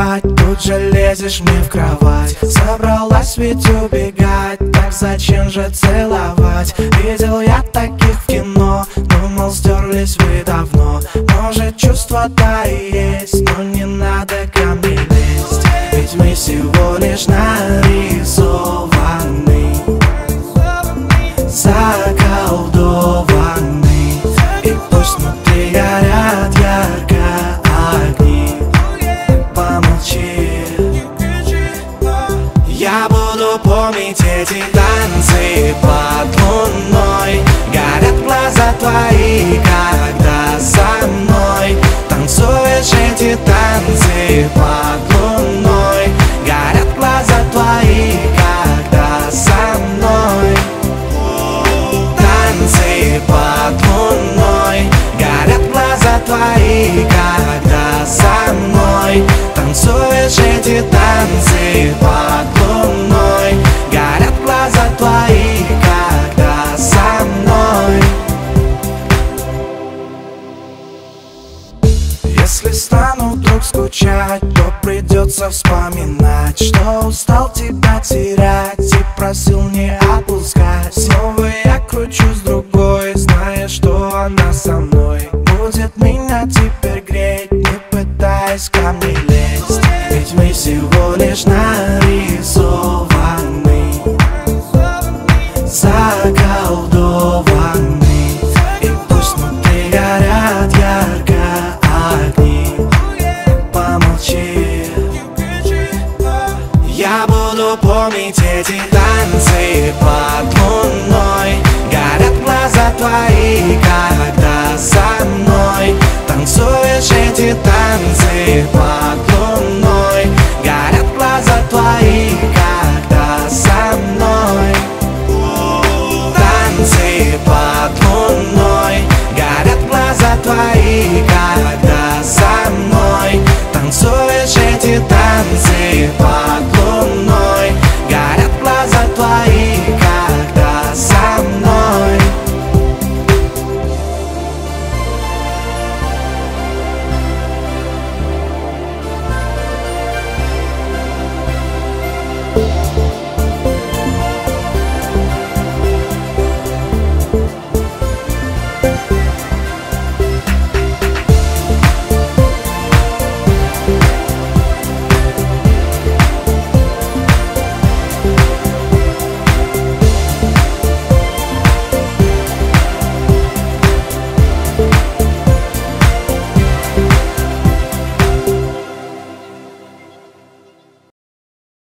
спать, тут же лезешь мне в кровать. Собралась ведь убегать, так зачем же целовать? Видел я таких в кино, думал, стерлись вы давно. Может, чувства-то и есть, но не надо ко мне лезть, ведь мы всего лишь нарисованы, заколдованы. И пусть внутри горят ярко огни, помолчи. Я буду помнить эти танцы под луной. Горят глаза твои, когда со мной танцуешь эти танцы под луной. Горят глаза твои, когда со мной танцы под луной. Горят глаза твои, когда со мной танцуешь эти танцы под луной. Горят глаза твои, когда со мной. Если стану вдруг скучать, то придется вспоминать, что устал тебя терять и просил не отпускать. Снова я кручусь